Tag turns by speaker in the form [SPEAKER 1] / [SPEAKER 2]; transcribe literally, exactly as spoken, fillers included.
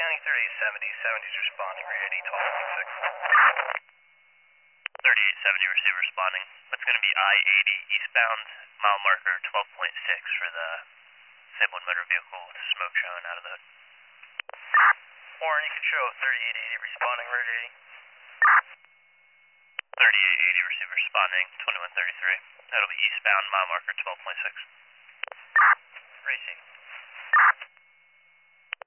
[SPEAKER 1] County thirty-eight seventy, seventy's responding, ready, twelve point six.
[SPEAKER 2] thirty-eight seventy, receive responding. That's going to be I eighty eastbound, mile marker twelve point six for the disabled motor vehicle with smoke showing out of the hood.
[SPEAKER 1] Warren, you can show thirty-eight eighty responding, road eighty.
[SPEAKER 2] thirty-eight eighty, receive responding, twenty-one thirty-three. That'll be eastbound, mile marker twelve point six.
[SPEAKER 1] Racing.